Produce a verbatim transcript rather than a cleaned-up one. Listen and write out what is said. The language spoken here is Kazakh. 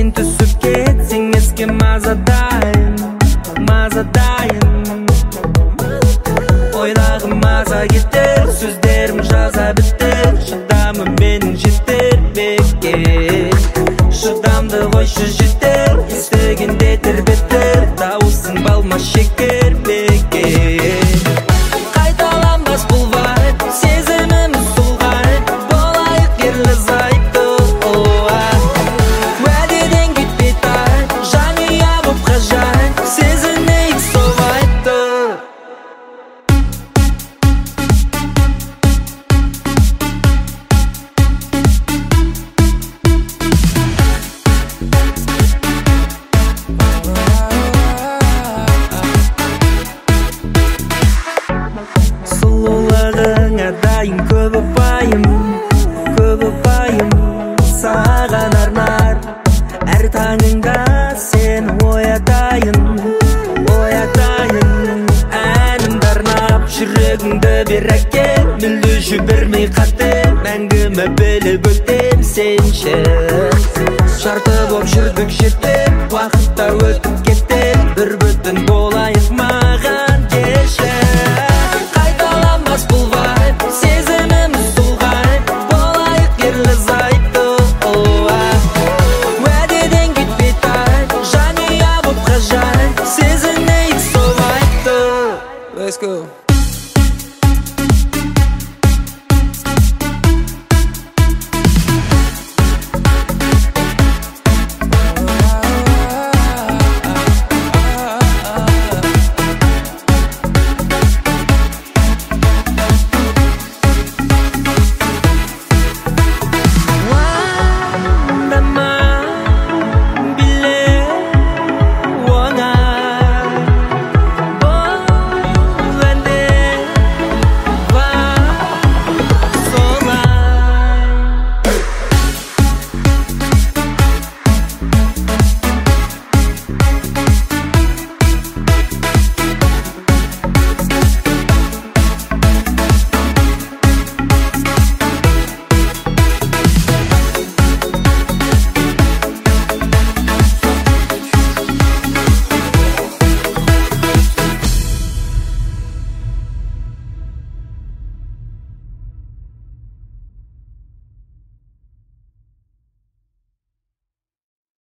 Сен түсіп кетсең еске мазадайын, мазадайын. Ойлағым маза кетер, сөздерім жаза бітер. Шыдамым менің жетер бекке, шыдамды қойшы жетер. Естігенде тербетер, дауысың балма шекер бекке. Қайталанбас бұл вайт, сезіміміз сұлғайт, болайық ерлі зайыпты. Уәдеден кетпей тайт, жанұя боп ғажайып, сезінейік сол вайтты. Сұлулығыңа дайын көп ұпайым, көп ұпайым. Саған арнар әр таңыңда сені оятайын, оятайын. Әнімді арнап жүрегіңді бер әкем, мүлде жібермей қате, мәңгіме біліп өтем сенші.